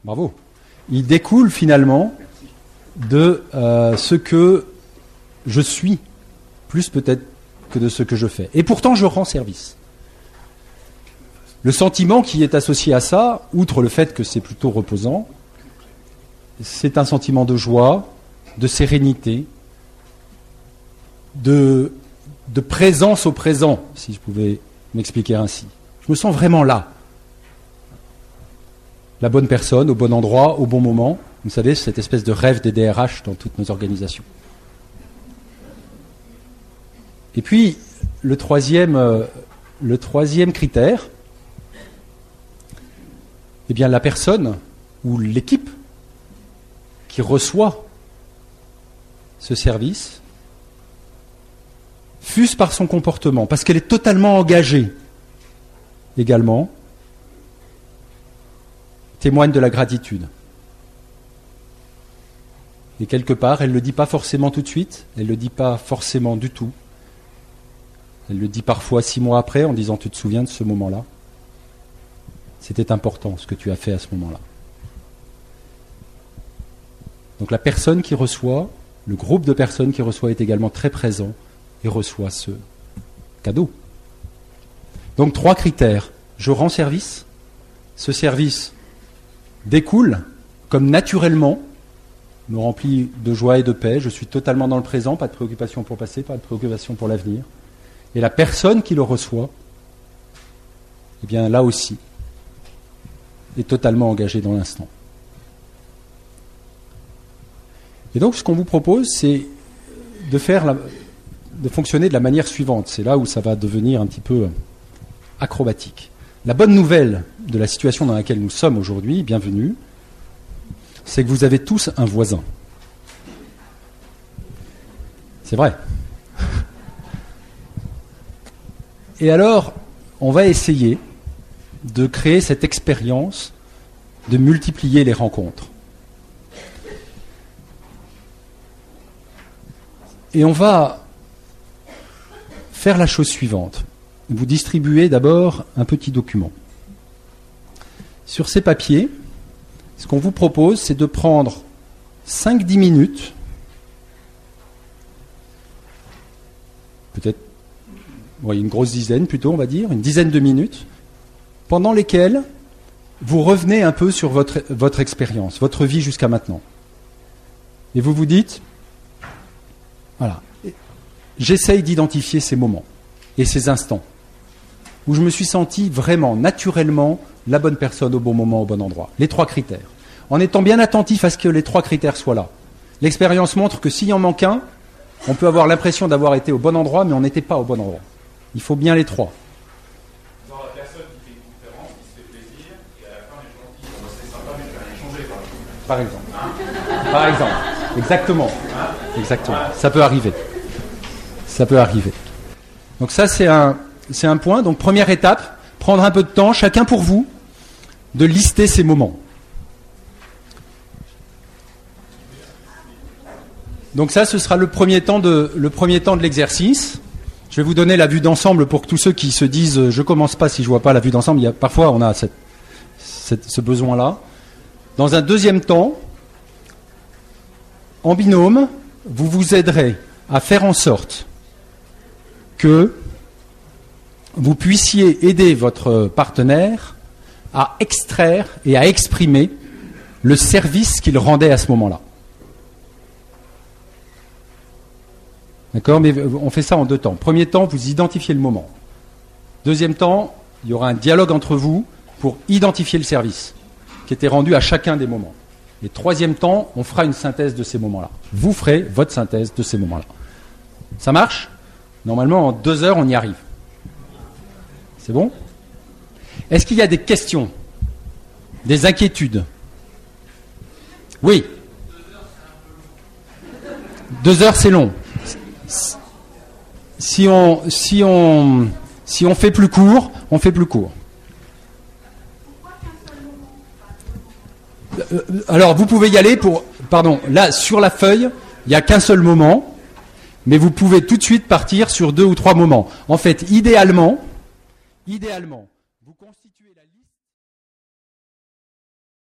Bravo. Il découle finalement de ce que je suis, plus peut-être que de ce que je fais. Et pourtant, je rends service. Le sentiment qui est associé à ça, outre le fait que c'est plutôt reposant, c'est un sentiment de joie, de sérénité, de présence au présent, si je pouvais m'expliquer ainsi. Je me sens vraiment là. La bonne personne, au bon endroit, au bon moment. Vous savez, cette espèce de rêve des DRH dans toutes nos organisations. Et puis, le troisième critère, eh bien, la personne ou l'équipe qui reçoit ce service, fût-ce par son comportement, parce qu'elle est totalement engagée également, témoigne de la gratitude. Et quelque part, elle ne le dit pas forcément tout de suite, elle ne le dit pas forcément du tout. Elle le dit parfois 6 mois après en disant « Tu te souviens de ce moment-là ? C'était important ce que tu as fait à ce moment-là. » Donc la personne qui reçoit, le groupe de personnes qui reçoit est également très présent et reçoit ce cadeau. Donc 3 critères. Je rends service. Ce service découle comme naturellement, me remplit de joie et de paix. Je suis totalement dans le présent, pas de préoccupation pour le passé, pas de préoccupation pour l'avenir. Et la personne qui le reçoit, eh bien là aussi, est totalement engagée dans l'instant. Et donc ce qu'on vous propose, c'est de fonctionner de la manière suivante. C'est là où ça va devenir un petit peu acrobatique. La bonne nouvelle de la situation dans laquelle nous sommes aujourd'hui, bienvenue, c'est que vous avez tous un voisin. C'est vrai. Et alors, on va essayer de créer cette expérience de multiplier les rencontres. Et on va faire la chose suivante. Vous distribuez d'abord un petit document. Sur ces papiers, ce qu'on vous propose, c'est de prendre 5-10 minutes, peut-être une grosse dizaine plutôt, on va dire, une dizaine de minutes, pendant lesquelles vous revenez un peu sur votre expérience, votre vie jusqu'à maintenant. Et vous vous dites, voilà, j'essaye d'identifier ces moments et ces instants où je me suis senti vraiment, naturellement, la bonne personne au bon moment, au bon endroit. Les 3 critères. En étant bien attentif à ce que les 3 critères soient là. L'expérience montre que s'il en manque un, on peut avoir l'impression d'avoir été au bon endroit, mais on n'était pas au bon endroit. Il faut bien les 3. Genre la personne qui fait une conférence, qui se fait plaisir, et à la fin, elle est gentille, c'est sympa, mais tu vas rien changer, par exemple. Par exemple. Exactement. Exactement. Ça peut arriver. Ça peut arriver. Donc ça, c'est un point. Donc première étape, prendre un peu de temps, chacun pour vous, de lister ces moments. Donc ça, ce sera le premier temps de l'exercice. Je vais vous donner la vue d'ensemble pour que tous ceux qui se disent « je ne commence pas si je ne vois pas la vue d'ensemble », parfois on a ce besoin-là. Dans un deuxième temps, en binôme, vous vous aiderez à faire en sorte que vous puissiez aider votre partenaire à extraire et à exprimer le service qu'il rendait à ce moment-là. D'accord ? Mais on fait ça en 2 temps. Premier temps, vous identifiez le moment. Deuxième temps, il y aura un dialogue entre vous pour identifier le service qui était rendu à chacun des moments. Et troisième temps, on fera une synthèse de ces moments-là. Vous ferez votre synthèse de ces moments-là. Ça marche ? Normalement, en 2 heures, on y arrive. C'est bon ? Est-ce qu'il y a des questions ? Des inquiétudes ? Oui. 2 heures, c'est long. Si on fait plus court, on fait plus court. Alors, vous pouvez y aller là, sur la feuille, il n'y a qu'un seul moment, mais vous pouvez tout de suite partir sur 2 ou 3 moments. En fait, idéalement, vous constituez la